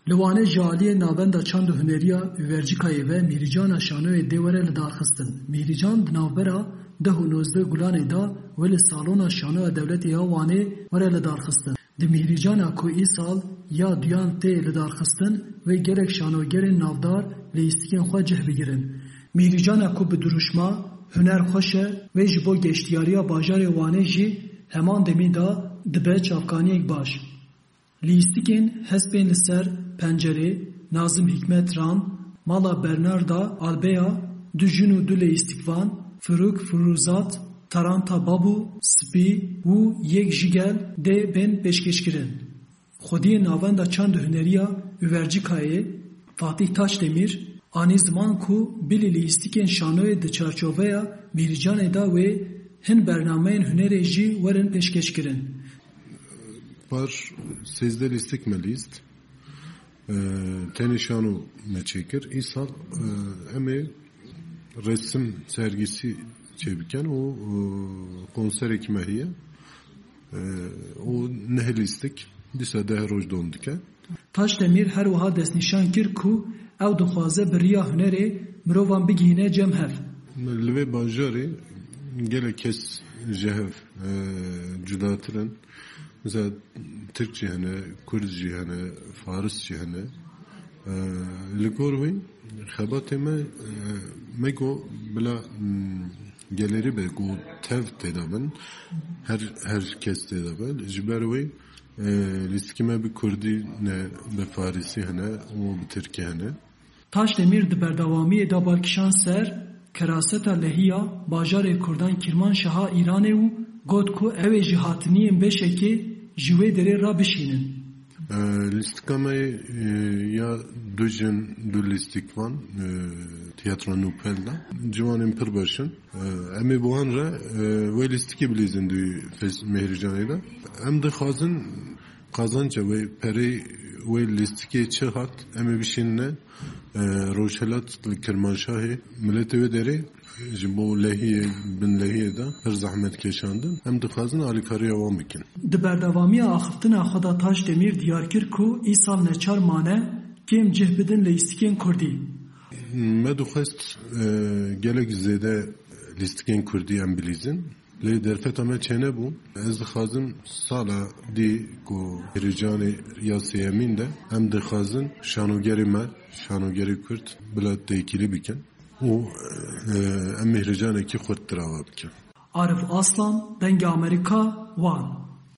Liwane jaliye navenda çand huneriya Üvercikayê ve Mîricana şanoyê dê were li darxistin. Mîrican di navbera 19 Gulanê da ve li salona şanoya dewletê ya Wanê were li darxistin. Di Mîricana ku îsal ya duyan tê li darxistin ve gerek şanogerên navdar lêstikên xwe cih bigirin. Mîricana ku bi duruşma, huner xweş e ve ji bo geştiyariya bajarê Wanê jî heman demî da dibe çavkaniyek baş. Lîstikên hespên li ser Pencerê, Nazım Hikmet Ran, Mala Bernarda Albeya, du jin û du lêstikvan, Firuk Firuzat, Taranta Babu, Spî û yek jî gel dê bên pêşkêşkirin. Xwediyê navenda çand huneriya Üvercikayê, Fatih Taşdemîr, anî ziman ku bilî lîstikên şanoyê di çarçoveya Mîricanê da wê hin bernameyên hunerê jî werin pêşkêşkirin. Var 13 lîstik me lîst. Tenê şano me çêkir. Îsal em ê resim sergîsî çêbikin û konserekî me heye. O neh lîstik dîsa deh roj don dike. Taşdemîr her wiha destnîşan kir ku ew dixwaze bi riya hunerê mirovan bigihîne cem hev. Li vê bajarê gelek kes ji hev cudatirin. Mesela Türk jî hene, Kurd jî hene, Faris jî hene. Li gor wê xebatê me got bila gelerî be got tev tê dabin. Her kes tê dabin. Ji ber wê lîstikê me bi Kurdî ne bi Farisî hene û bi Tirkî hene. Taşdemîr di berdewamiyê da balkişan ser keraseta lehiya bajarê Kurdan Kirmanşaha Îranê û got ku ew ê ji hatiniyên beşekê ji wê derê ra bişînin. Lîstika me ya du jin du lîstikvan tiyatra Nûpel da ciwanên pir baş in. Em ê wan re wê lîstikê bilîzin du Mîricanê da. Em dixwazin qazanca wê perê wê lîstikê çi hat em ê bişînine rojhilat li Kirmanşahê milletê wê derê ji bo lehiyê bin lehiyê da pir zehmet keşandin. Em dixwazin alîkariya wan bikin. Di berdewamiya axiftina xwe da Taşdemîr diyar kir ku îsal neçar mane kêm cih bidin lîstikên Kurdî. Me dixwest gelek zêde lîstikên Kurdî em bilîzin. Lê derfeta me çêne bû. Ez dixwazim sala dî ku Mîricanê ya sêyemîn de em dixwazin şanogerê me, şanogerê Kurd bila têkilî bikin. û em Mîricanekî xurttir ava bikin. Arif Aslan, Dengê Amerîka, Wan.